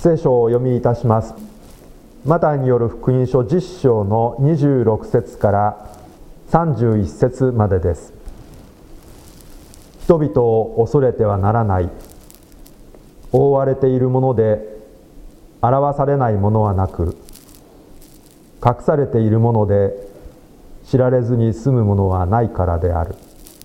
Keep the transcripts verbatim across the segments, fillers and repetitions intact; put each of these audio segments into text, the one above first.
聖書をお読みいたします。マタイによる福音書じゅっ章のにじゅうろく節からさんじゅういち節までです。人々を恐れてはならない。覆われているもので表されないものはなく、隠されているもので知られずに済むものはないからである。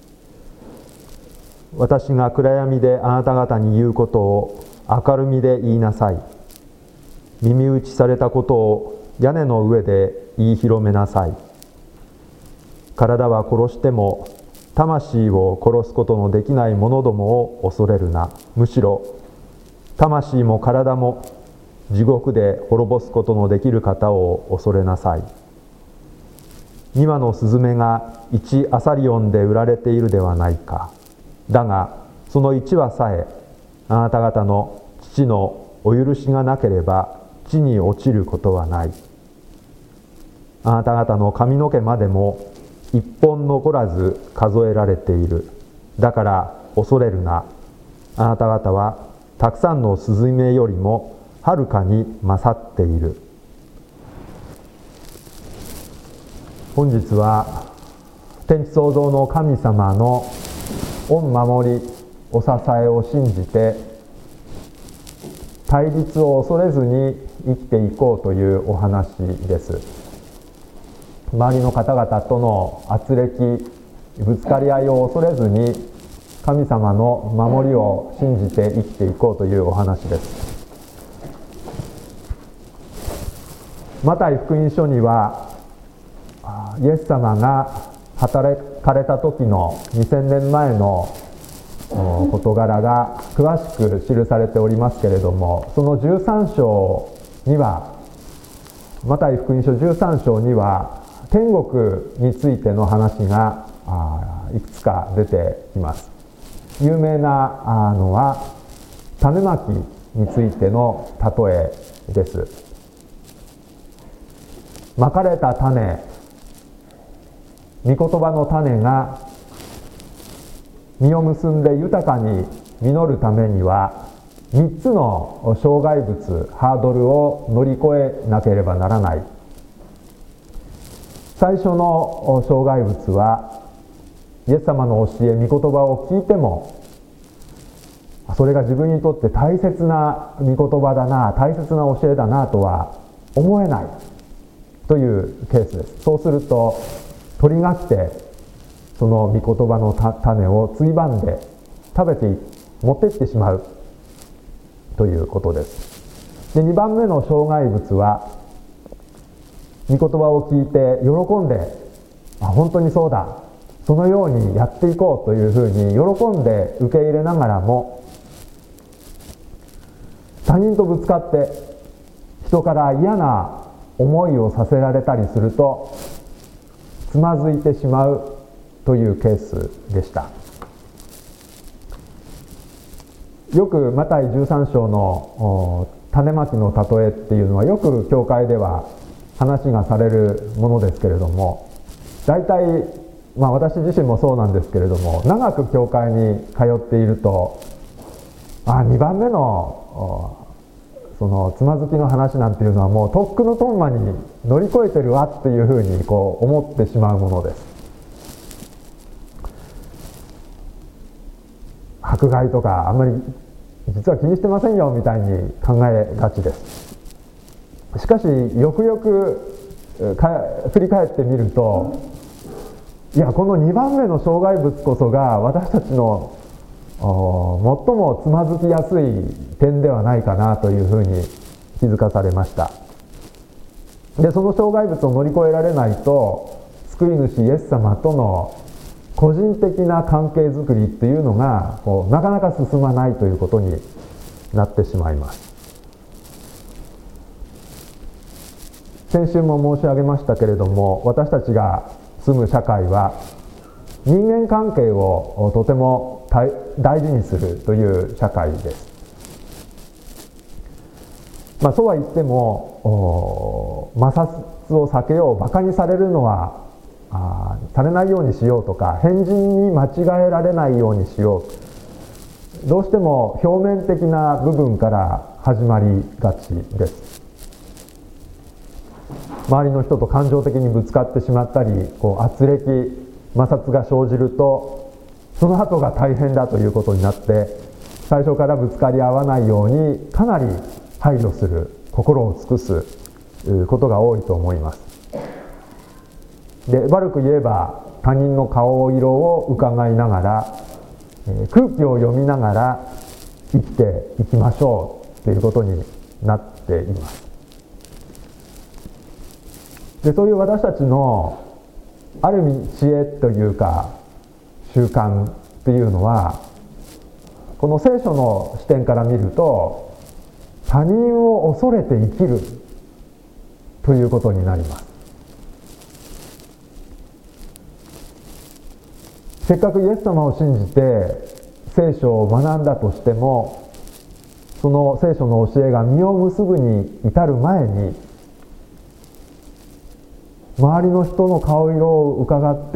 私が暗闇であなた方に言うことを明るみで言いなさい。耳打ちされたことを屋根の上で言い広めなさい。体は殺しても魂を殺すことのできない者どもを恐れるな。むしろ魂も体も地獄で滅ぼすことのできる方を恐れなさい。に羽のスズメがいちアサリオンで売られているではないか。だがそのいち羽さえあなた方の父のお許しがなければ地に落ちることはない。あなた方の髪の毛までも一本残らず数えられている。だから恐れるな。あなた方はたくさんのスズメよりもはるかに勝っている。本日は天地創造の神様の御守りお支えを信じて対立を恐れずに生きていこうというお話です。周りの方々との軋轢ぶつかり合いを恐れずに神様の守りを信じて生きていこうというお話です。マタイ福音書にはイエス様が働かれた時のにせんねんまえの事柄が詳しく記されておりますけれども、そのじゅうさん章にはマタイ福音書じゅうさん章には天国についての話がいくつか出てきます。有名なのは種まきについての例えです。まかれた種、御言葉の種が実を結んで豊かに実るためにはみっつの障害物、ハードルを乗り越えなければならない。最初の障害物はイエス様の教え、御言葉を聞いてもそれが自分にとって大切な御言葉だな、大切な教えだなとは思えないというケースです。そうすると鳥が来てその御言葉の種をついばんで食べて持っていってしまうということです。でにばんめの障害物は御言葉を聞いて喜んで、あ、本当にそうだ、そのようにやっていこうというふうに喜んで受け入れながらも他人とぶつかって人から嫌な思いをさせられたりするとつまずいてしまうというケースでした。よくマタイじゅうさん章の種まきの例えっていうのはよく教会では話がされるものですけれども、大体、まあ、私自身もそうなんですけれども、長く教会に通っているとあにばんめのそのつまずきの話なんていうのはもうとっくのとんまに乗り越えてるわっていうふうにこう思ってしまうものです。迫害とかあんまり実は気にしてませんよみたいに考えがちです。しかしよくよくか振り返ってみると、いやこのにばんめの障害物こそが私たちの最もつまずきやすい点ではないかなというふうに気づかされました。でその障害物を乗り越えられないと救い主イエス様との個人的な関係づくりっていうのがこうなかなか進まないということになってしまいます。先週も申し上げましたけれども、私たちが住む社会は人間関係をとても大事にするという社会です。まあ、そうは言っても摩擦を避けよう、バカにされるのはあされないようにしようとか、変人に間違えられないようにしよう、どうしても表面的な部分から始まりがちです。周りの人と感情的にぶつかってしまったり、こう圧力摩擦が生じるとその後が大変だということになって、最初からぶつかり合わないようにかなり配慮する、心を尽くすことが多いと思います。で、悪く言えば他人の顔色を伺いながら、空気を読みながら生きていきましょうということになっています。で、そういう私たちのある意味知恵というか習慣っていうのは、この聖書の視点から見ると、他人を恐れて生きるということになります。せっかくイエス様を信じて聖書を学んだとしても、その聖書の教えが実を結ぶに至る前に、周りの人の顔色を伺って、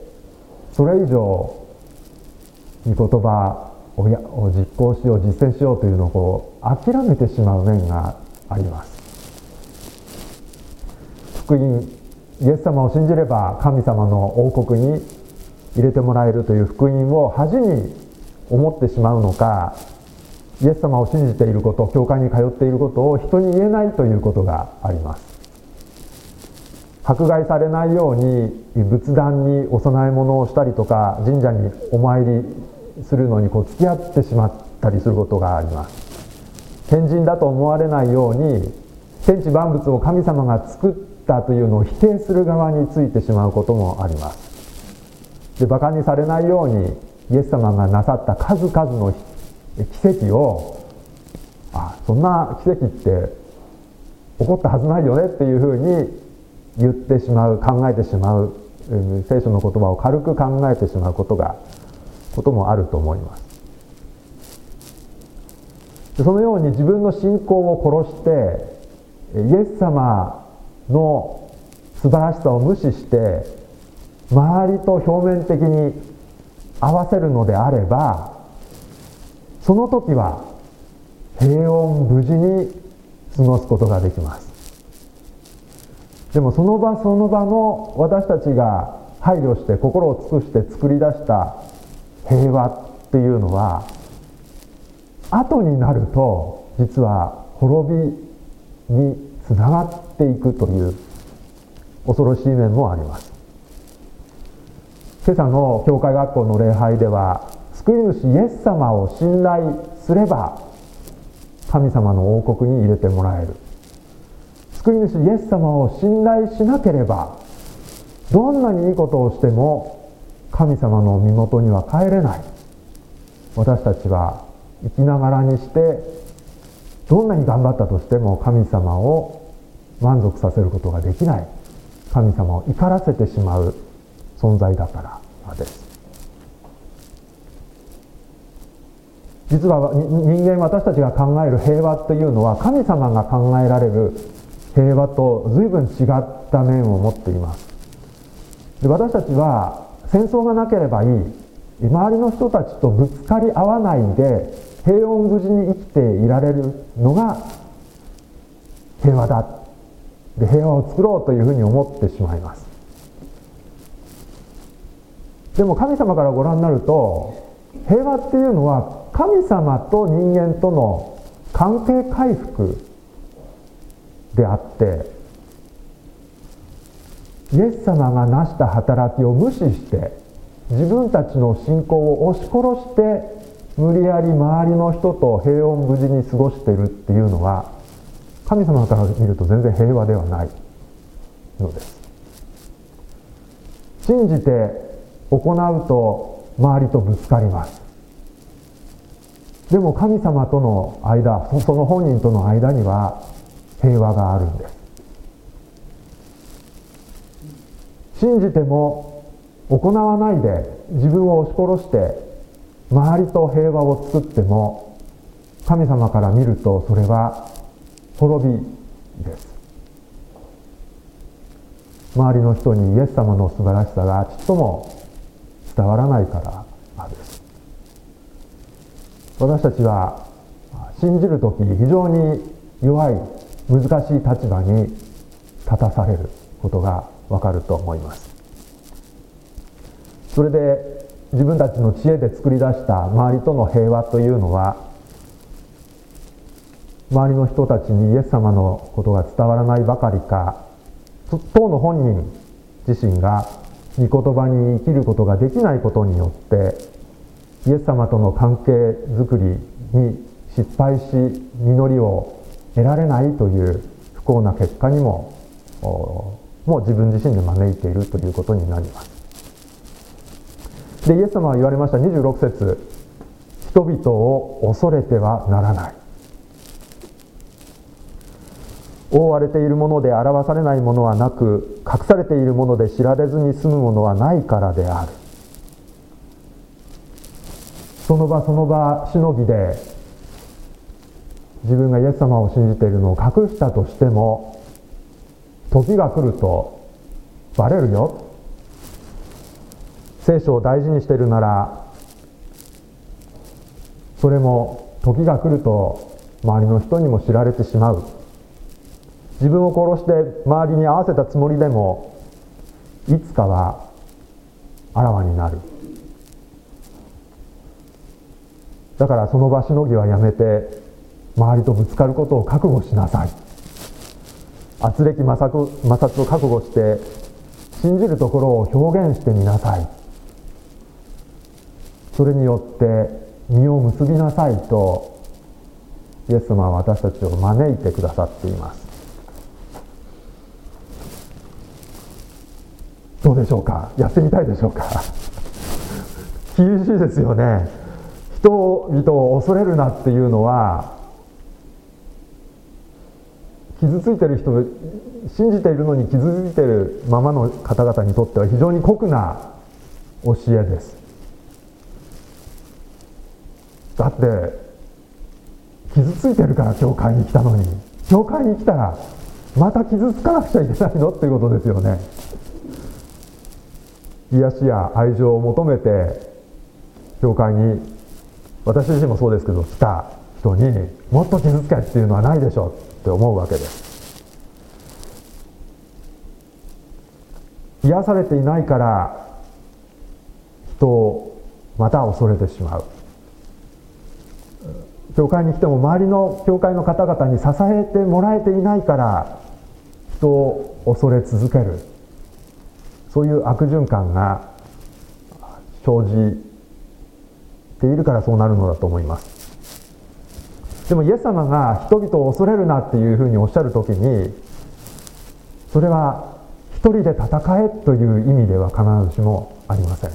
それ以上御言葉を実行しよう、実践しようというのをこう諦めてしまう面があります。福音、イエス様を信じれば神様の王国に入れてもらえるという福音を恥に思ってしまうのか、イエス様を信じていること、教会に通っていることを人に言えないということがあります。迫害されないように仏壇にお供え物をしたりとか、神社にお参りするのにこう付き合ってしまったりすることがあります。賢人だと思われないように、天地万物を神様が作ったというのを否定する側についてしまうこともあります。で、馬鹿にされないようにイエス様がなさった数々の奇跡を、あ、そんな奇跡って起こったはずないよねっていうふうに言ってしまう、考えてしまう、聖書の言葉を軽く考えてしまうことがこともあると思います。で、そのように自分の信仰を殺してイエス様の素晴らしさを無視して周りと表面的に合わせるのであれば、その時は平穏無事に過ごすことができます。でもその場その場の私たちが配慮して心を尽くして作り出した平和っていうのは、後になると実は滅びにつながっていくという恐ろしい面もあります。今朝の教会学校の礼拝では、救い主イエス様を信頼すれば神様の王国に入れてもらえる、救い主イエス様を信頼しなければどんなにいいことをしても神様の身元には帰れない、私たちは生きながらにしてどんなに頑張ったとしても神様を満足させることができない、神様を怒らせてしまう存在だからです。実は人間、私たちが考える平和というのは神様が考えられる平和と随分違った面を持っています。で、私たちは戦争がなければいい、周りの人たちとぶつかり合わないで平穏無事に生きていられるのが平和だ、で平和を作ろうというふうに思ってしまいます。でも神様からご覧になると、平和っていうのは神様と人間との関係回復であって、イエス様が成した働きを無視して自分たちの信仰を押し殺して無理やり周りの人と平穏無事に過ごしているっていうのは、神様から見ると全然平和ではないのです。信じて行うと周りとぶつかります。でも神様との間、その本人との間には平和があるんです。信じても行わないで自分を押し殺して周りと平和を作っても、神様から見るとそれは滅びです。周りの人にイエス様の素晴らしさがちっとも伝わらないからです。私たちは信じるとき非常に弱い難しい立場に立たされることがわかると思います。それで自分たちの知恵で作り出した周りとの平和というのは、周りの人たちにイエス様のことが伝わらないばかりか、当の本人自身が御言葉に生きることができないことによってイエス様との関係づくりに失敗し、実りを得られないという不幸な結果にももう自分自身で招いているということになります。で、イエス様は言われました。にじゅうろく節、人々を恐れてはならない。覆われているもので表されないものはなく、隠されているもので知られずに済むものはないからである。その場その場しのぎで自分がイエス様を信じているのを隠したとしても、時が来るとバレるよ。聖書を大事にしているなら、それも時が来ると周りの人にも知られてしまう。自分を殺して周りに合わせたつもりでも、いつかはあらわになる。だからその場しのぎはやめて、周りとぶつかることを覚悟しなさい。圧力摩擦摩擦を覚悟して信じるところを表現してみなさい。それによって実を結びなさいとイエス様は私たちを招いてくださっています。どうでしょうか。やってみたいでしょうか。厳しいですよね。人々を恐れるなっていうのは、傷ついている人、信じているのに傷ついているままの方々にとっては非常に酷な教えです。だって傷ついてるから教会に来たのに、教会に来たらまた傷つかなくちゃいけないのっていうことですよね。癒しや愛情を求めて教会に、私自身もそうですけど、来た人にもっと傷つけっていうのはないでしょって思うわけです。癒されていないから人をまた恐れてしまう。教会に来ても周りの教会の方々に支えてもらえていないから人を恐れ続ける、そういう悪循環が生じているからそうなるのだと思います。でもイエス様が人々を恐れるなっていうふうにおっしゃるときに、それは一人で戦えという意味では必ずしもありません。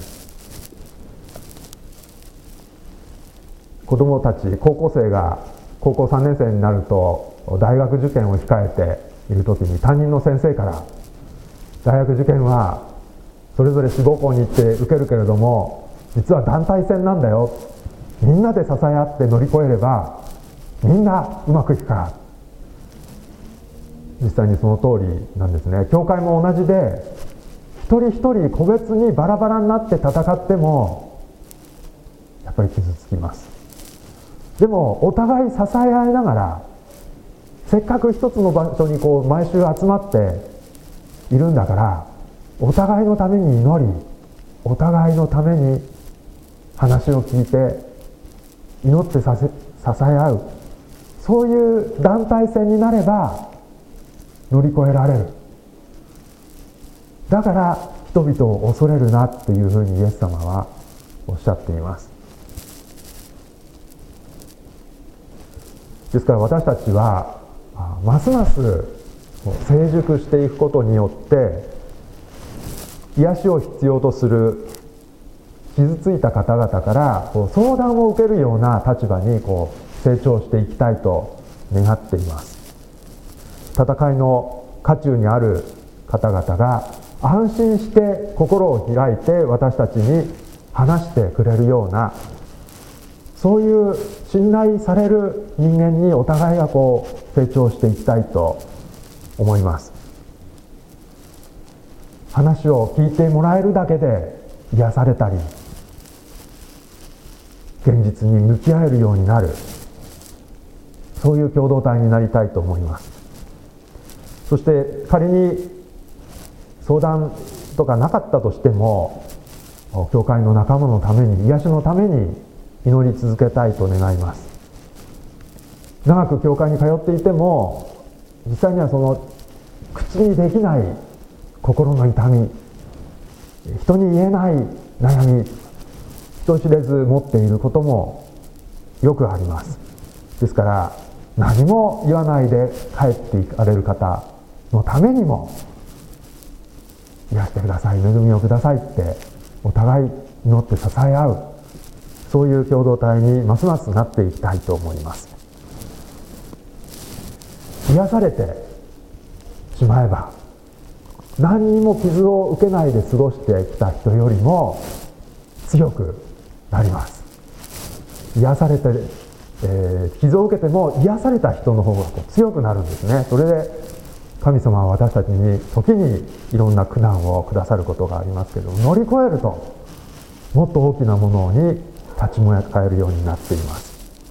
子供たち、高校生が高校さんねん生になると大学受験を控えているときに、担任の先生から大学受験はそれぞれ志望校に行って受けるけれども、実は団体戦なんだよ、みんなで支え合って乗り越えればみんなうまくいくから。実際にその通りなんですね。教会も同じで、一人一人個別にバラバラになって戦ってもやっぱり傷つきます。でもお互い支え合いながら、せっかく一つの場所にこう毎週集まっているんだから、お互いのために祈り、お互いのために話を聞いて祈ってさせ支え合う、そういう団体戦になれば乗り越えられる。だから人々を恐れるなっていうふうにイエス様はおっしゃっています。ですから私たちはますます成熟していくことによって、癒しを必要とする傷ついた方々からこう相談を受けるような立場にこう成長していきたいと願っています。戦いの渦中にある方々が安心して心を開いて私たちに話してくれるような、そういう信頼される人間にお互いがこう成長していきたいと思います。話を聞いてもらえるだけで癒されたり、現実に向き合えるようになる、 そういう共同体になりたいと思います。そして仮に相談とかなかったとしても、教会の仲間のために、癒しのために祈り続けたいと願います。長く教会に通っていても、実際にはその口にできない心の痛み、人に言えない悩み、人知れず持っていることもよくあります。ですから何も言わないで帰っていかれる方のためにも、癒してください、恵みをくださいってお互い祈って支え合う、そういう共同体にますますなっていきたいと思います。癒されてしまえば、何にも傷を受けないで過ごしてきた人よりも強くなります。癒されて、えー、傷を受けても癒された人の方が強くなるんですね。それで神様は私たちに時にいろんな苦難をくださることがありますけど、乗り越えるともっと大きなものに立ち向かえるようになっています。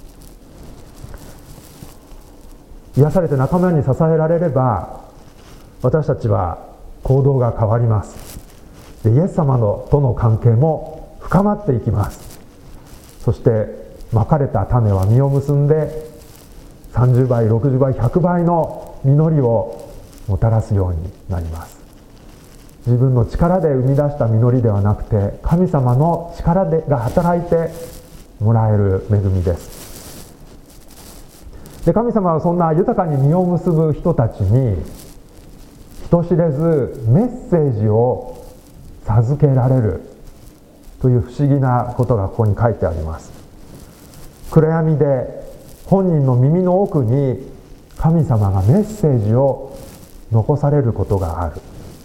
癒されて仲間に支えられれば、私たちは行動が変わります。で、イエス様のとの関係も深まっていきます。そしてまかれた種は実を結んで、さんじゅうばい、ろくじゅうばい、ひゃくばいの実りをもたらすようになります。自分の力で生み出した実りではなくて、神様の力でが働いてもらえる恵みです。で、神様はそんな豊かに実を結ぶ人たちに、人知れずメッセージを授けられるという不思議なことがここに書いてあります。暗闇で本人の耳の奥に神様がメッセージを残されることがある。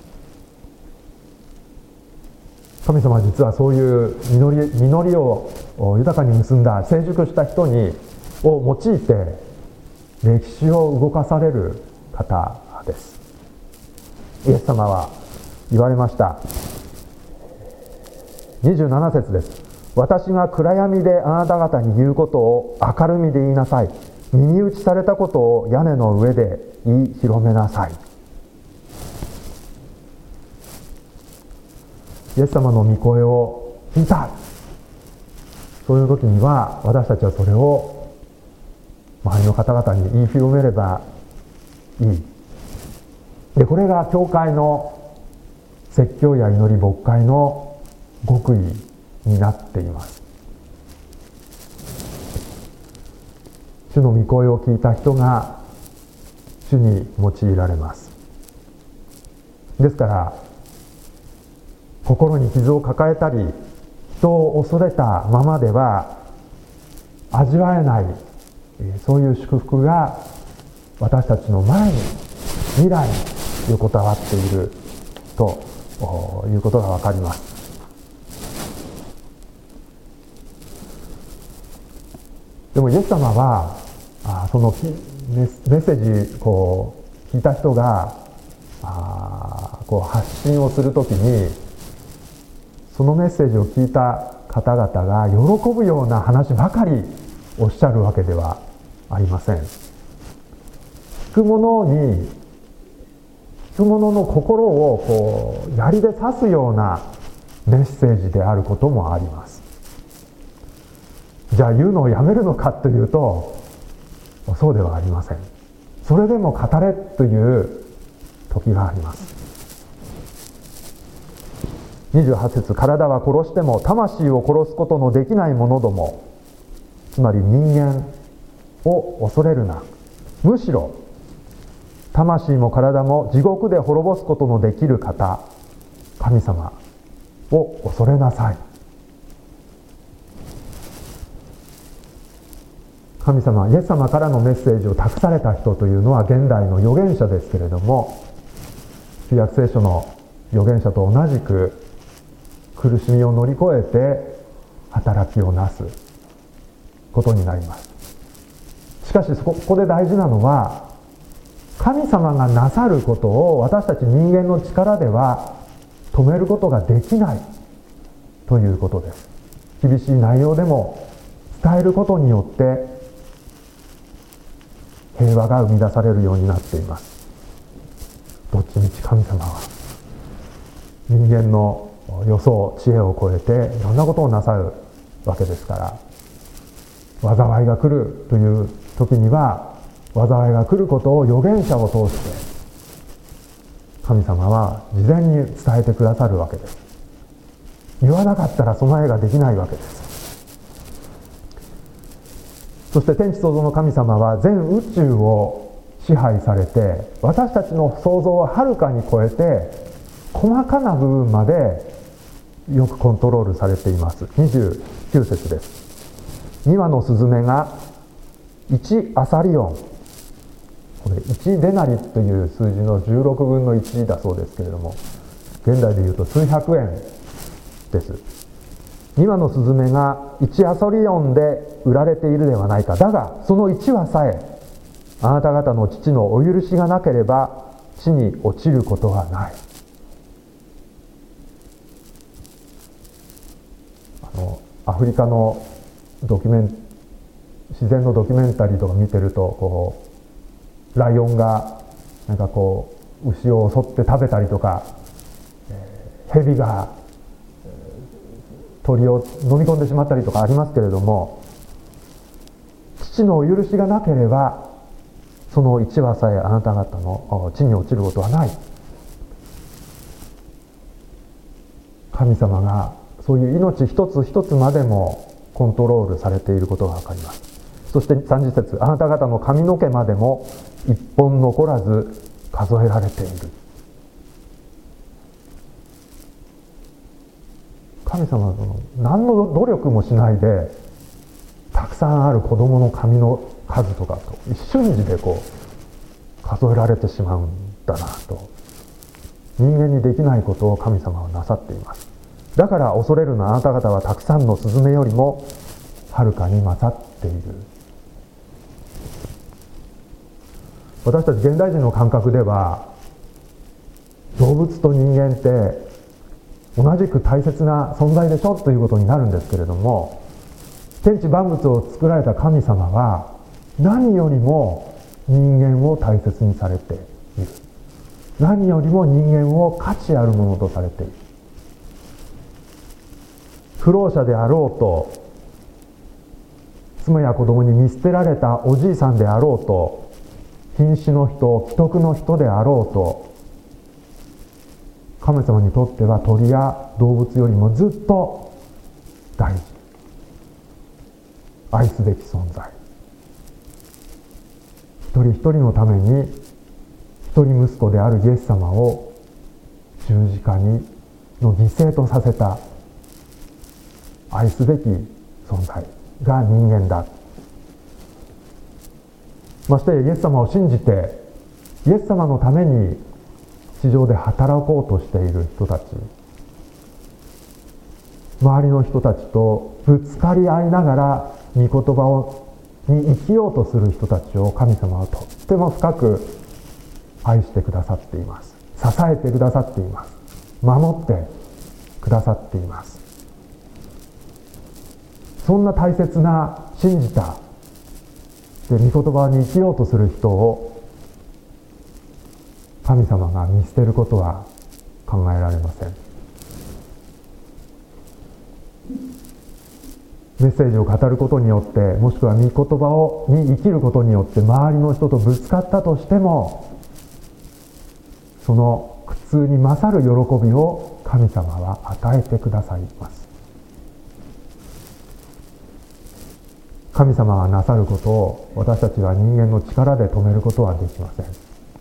神様は実はそういう実り、実りを豊かに結んだ成熟した人にを用いて歴史を動かされる方です。イエス様は言われました。にじゅうなな節です。私が暗闇であなた方に言うことを明るみで言いなさい。耳打ちされたことを屋根の上で言い広めなさい。イエス様の御声を聞いた。そういう時には私たちはそれを周りの方々に言い広めればいい。で、これが教会の説教や祈り牧会の極意になっています。主の御声を聞いた人が主に用いられます。ですから心に傷を抱えたり人を恐れたままでは味わえない、そういう祝福が私たちの前に未来に横たわっているということがわかります。でもイエス様はあそのメッセージこう聞いた人があこう発信をするときに、そのメッセージを聞いた方々が喜ぶような話ばかりおっしゃるわけではありません。聞く者に聞く者の心をこう槍で刺すようなメッセージであることもあります。じゃあ言うのをやめるのかというと、そうではありません。それでも語れという時があります。にじゅうはち節、体は殺しても魂を殺すことのできない者ども、つまり人間を恐れるな。むしろ魂も体も地獄で滅ぼすことのできる方、神様を恐れなさい。神様、イエス様からのメッセージを託された人というのは現代の預言者ですけれども、旧約聖書の預言者と同じく苦しみを乗り越えて働きをなすことになります。しかしここで大事なのは、神様がなさることを私たち人間の力では止めることができないということです。厳しい内容でも伝えることによって平和が生み出されるようになっています。どっちみち神様は人間の予想知恵を超えていろんなことをなさるわけですから、災いが来るという時には災いが来ることを預言者を通して神様は事前に伝えてくださるわけです。言わなかったら備えができないわけです。そして天地創造の神様は全宇宙を支配されて、私たちの想像をはるかに超えて細かな部分までよくコントロールされています。にじゅうきゅう節です。に羽のスズメがいちアサリオン、これいちデナリという数字のじゅうろくぶんのいちだそうですけれども、現代でいうと数百円です。に羽のスズメがいちアサリオンで売られているではないか。だがそのいち羽さえあなた方の父のお許しがなければ地に落ちることはない。あのアフリカのドキュメン自然のドキュメンタリーとか見てると、こうライオンがなんかこう牛を襲って食べたりとか、えー、蛇が鳥を飲み込んでしまったりとかありますけれども、父のお許しがなければその一羽さえあなた方の地に落ちることはない。神様がそういう命一つ一つまでもコントロールされていることが分かります。そしてさんじゅっ節、あなた方の髪の毛までも一本残らず数えられている。神様はその何の努力もしないでたくさんある子供の髪の数とかと一瞬時でこう数えられてしまうんだなと、人間にできないことを神様はなさっています。だから恐れるのあなた方はたくさんのスズメよりもはるかに勝っている。私たち現代人の感覚では動物と人間って同じく大切な存在でしょということになるんですけれども、天地万物を作られた神様は何よりも人間を大切にされている。何よりも人間を価値あるものとされている。不老者であろうと、妻や子供に見捨てられたおじいさんであろうと、瀕死の人、危篤の人であろうと、神様にとっては鳥や動物よりもずっと大事、愛すべき存在。一人一人のために一人息子であるイエス様を十字架にの犠牲とさせた愛すべき存在が人間だ。ましてイエス様を信じてイエス様のために地上で働こうとしている人たち、周りの人たちとぶつかり合いながら御言葉をに生きようとする人たちを神様はとっても深く愛してくださっています。支えてくださっています。守ってくださっています。そんな大切な信じたで御言葉に生きようとする人を神様が見捨てることは考えられません。メッセージを語ることによって、もしくは御言葉をに生きることによって周りの人とぶつかったとしても、その苦痛に勝る喜びを神様は与えてくださいます。神様がなさることを私たちは人間の力で止めることはできません。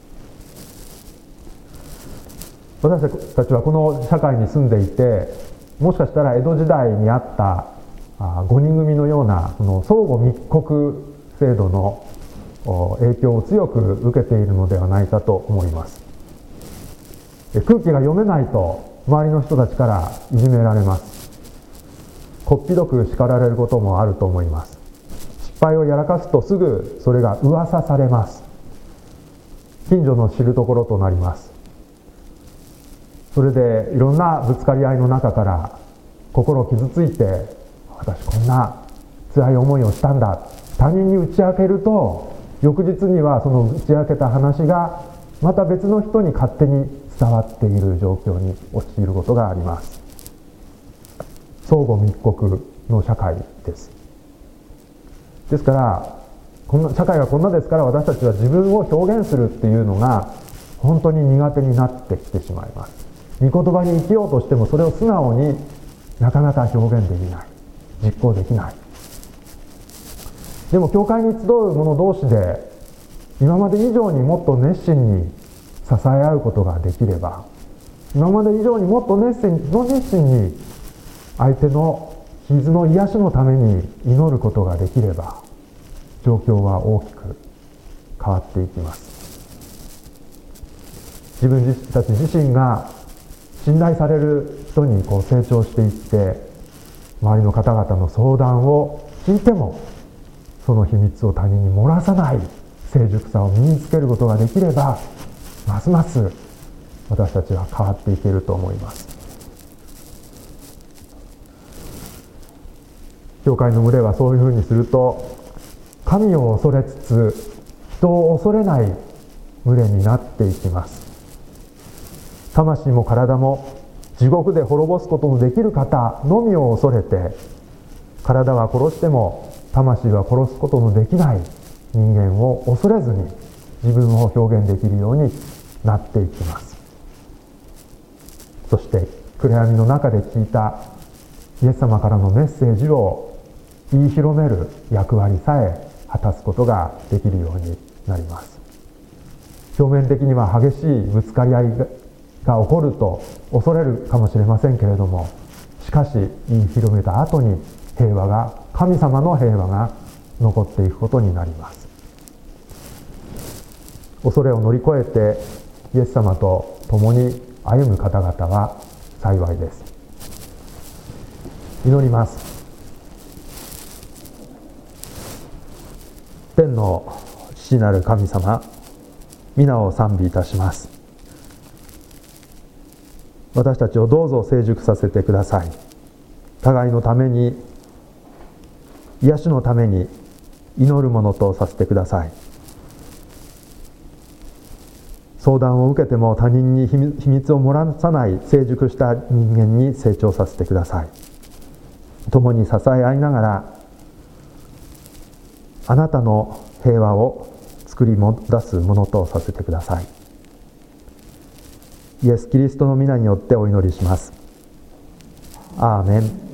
私たちはこの社会に住んでいて、もしかしたら江戸時代にあったごにん組のようなその相互密告制度の影響を強く受けているのではないかと思います。空気が読めないと周りの人たちからいじめられます。こっぴどく叱られることもあると思います。失敗をやらかすとすぐそれが噂されます。近所の知るところとなります。それでいろんなぶつかり合いの中から心傷ついて、私こんな辛い思いをしたんだ、他人に打ち明けると翌日にはその打ち明けた話がまた別の人に勝手に伝わっている状況に陥ることがあります。相互密告の社会です。ですからこんな社会がこんなですから、私たちは自分を表現するっていうのが本当に苦手になってきてしまいます。御言葉に生きようとしてもそれを素直になかなか表現できない、実行できない。でも教会に集う者同士で今まで以上にもっと熱心に支え合うことができれば、今まで以上にもっと熱心熱心に相手の傷の癒しのために祈ることができれば、状況は大きく変わっていきます。自分たち自身が信頼される人にこう成長していって、周りの方々の相談を聞いてもその秘密を他人に漏らさない成熟さを身につけることができれば、ますます私たちは変わっていけると思います。教会の群れはそういうふうにすると、神を恐れつつ人を恐れない群れになっていきます。魂も体も地獄で滅ぼすことのできる方のみを恐れて、体は殺しても魂は殺すことのできない人間を恐れずに自分を表現できるようになっていきます。そして暗闇の中で聞いたイエス様からのメッセージを言い広める役割さえ果たすことができるようになります。表面的には激しいぶつかり合いが起こると恐れるかもしれませんけれども、しかし言い広めた後に平和が、神様の平和が残っていくことになります。恐れを乗り越えてイエス様と共に歩む方々は幸いです。祈ります。天の父なる神様、皆を賛美いたします。私たちをどうぞ成熟させてください。互いのために、癒しのために祈るものとさせてください。相談を受けても他人に秘密を漏らさない成熟した人間に成長させてください。共に支え合いながら、あなたの平和を作り出すものとさせてください。イエス・キリストの皆によってお祈りします。アーメン。